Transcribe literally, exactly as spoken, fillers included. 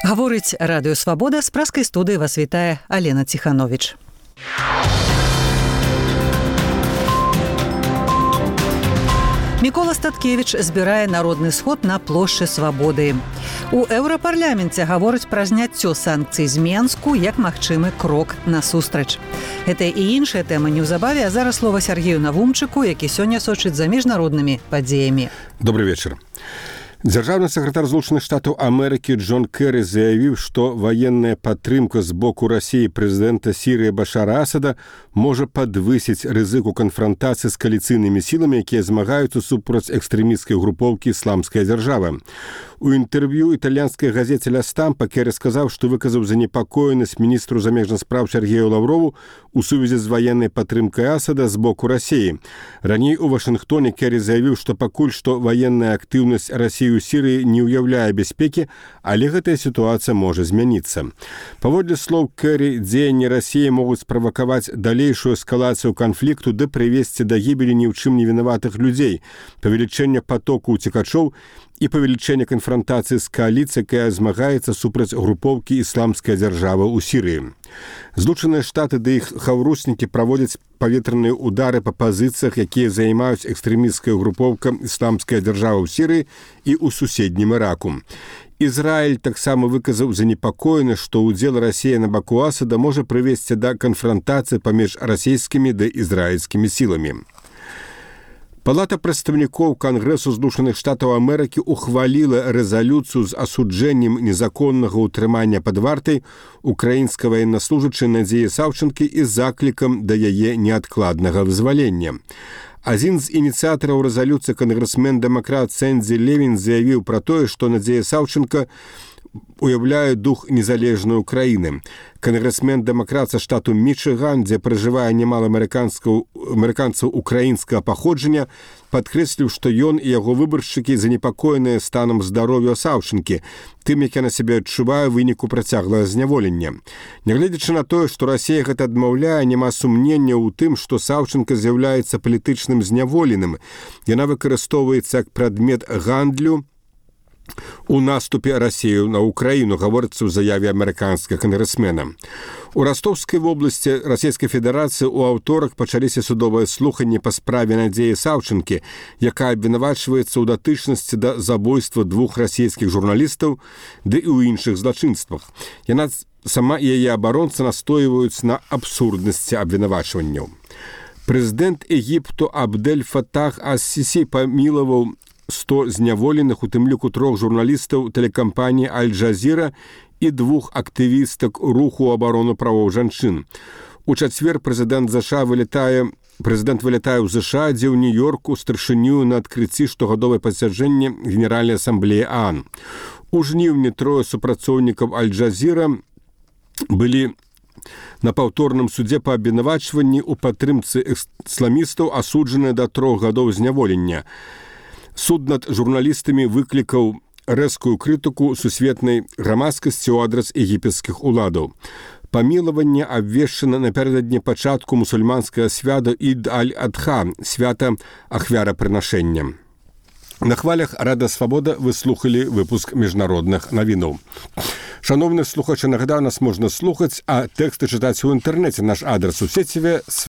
Гаворыць радыё «Свабода», з праскай студыі вас вітае Алена Ціхановіч. Мікола Статкевіч збірае народны сход на плошчы Свабоды. У Еўрапарляменце гавораць пра зняццё санкцый з Менску як магчымы крок насустрач. Гэта і іншыя тэмы неўзабаве, а зараз слова Сергею Навумчыку, які сёння сочыць за міжнароднымі падзеямі. Добрый вечер. Дзяржаўны сакратар Злучаных Штатаў Амерыкі Джон Кэры заявіў, што ваенная падтрымка з боку Расіі прэзідэнта Сірыі Башара Асада можа падвысіць рызыку канфрантацыі з кааліцыйнымі сіламі, якія змагаюцца супраць экстрэмісцкай групоўкі «Ісламская дзяржава». У інтэрв'ю італьянскай газеце «Ля Стампа» Кэры сказаў, што выказаў занепакоенасць міністру замежных спраў Сергею Лаўрову у сувязі з ваеннай падтрымкай Асада з боку Расіі. Раней у Вашынгтоне Кэры заявіў, што пакуль што ваенная актыўнасць Расіі у Сірыі не ўяўляе бяспекі, але гэтая сітуацыя можа змяніцца. Паводле слоў Кэры, дзеянні Расіі могуць справакаваць далейшую эскалацыю канфлікту ды прывесці да гібелі ні ў чым не вінаватых людзей, павелічэння патоку ўцекачоў і павелічэння канфрантацыі з кааліцыяй, якая змагаецца супраць групоўкі «Ісламская дзяржава» ў Сірыі. Злучаныя Штаты ды іх хаўруснікі праводзяць паветраныя ўдары па пазіцыях, якія займаюць экстрэмісцкая групоўка «Ісламская дзяржава» ў Сірыі і ў суседнім Іраку. Ізраіль таксама выказаў занепакоенасць, што ўдзел Расіі на баку Асада можа прывесці да канфрантацыі паміж расійскімі ды ізраільскімі сіламі. Палата прадстаўнікоў Кангрэсу Злучаных Штатаў Амерыкі ухваліла рэзалюцыю з асуджэннем незаконнага ўтрымання пад вартай украінскай ваеннаслужачай Надзеі Саўчанкі і заклікам да яе неадкладнага вызвалення. Адзін з ініцыятараў рэзалюцыі кангрэсмен-дэмакрат Сэнді Левін заявіў пра тое, што Надзея Саўчанка уяўляе дух незалежнай Украіны. Кангрэсмен-дэмакрат са штату Мічыган, дзе пражывае немало амерыканцаў украінскага паходжання, падкрэсліў, што ён і яго выбаршчыкі занепакоеныя станам здароўя Саўчанкі, тым, як яна сябе адчувае ў выніку працяглага зняволення. Нягледзячы на тое, што Расія гэта адмаўляе, няма сумнення ў тым, што Саўчанка з'яўляецца палітычным зняволеным. Яна выкарыстоўваецца як прадмет гандлю у наступе Расію на Украіну, гаворыцца ў заяве амерыканскага кангрэсмена. У Ростовскай вобласці Расійскай Федэрацыі ў аўторак пачаліся судовыя слуханні па справе Надзеі Саўчанкі, якая абвінавачваецца ў датычнасці да забойства двух расійскіх журналістаў ды і ў іншых злачынствах. Яна сама і яе абаронца настойваюць на абсурднасці абвінавачванняў. Прэзідэнт Егіпту Абдель Фатах ас-Сісі памілаваў сто зняволеных, у тым ліку трох журналістаў тэлекампаніі «Аль-Джазіра» і двух актывістак руху абарону правоў жанчын. У чацвер прэзідэнт ЗША вылетае Прэзідэнт вылетае ў ЗША, дзе ў Нью-Йорку старшыню на адкрыцці штогадовай пасяджэння Генеральнай асамблеі ААН. У жніўні трое супрацоўнікаў «Аль-Джазіра» былі на паўторным судзе па абвінавачванні ў падтрымцы ісламістаў, асуджаныя да трох гадоў зняволення. Суд над журналістамі выклікаў рэзкую крытыку сусветнай грамадскасці ў адрас егіпецкіх уладаў. Памілаванне абвешчана напярэдадні пачатку мусульманскага свята Ід аль-Адха, свята ахвярапрынашэння. На хвалях Радыё Свабода вы слухалі выпуск міжнародных навінаў. Шановны слухачы, нагадаю, нас можна слухаць, а тэксты чытаць у інтэрнэце. Наш адрас у сеціве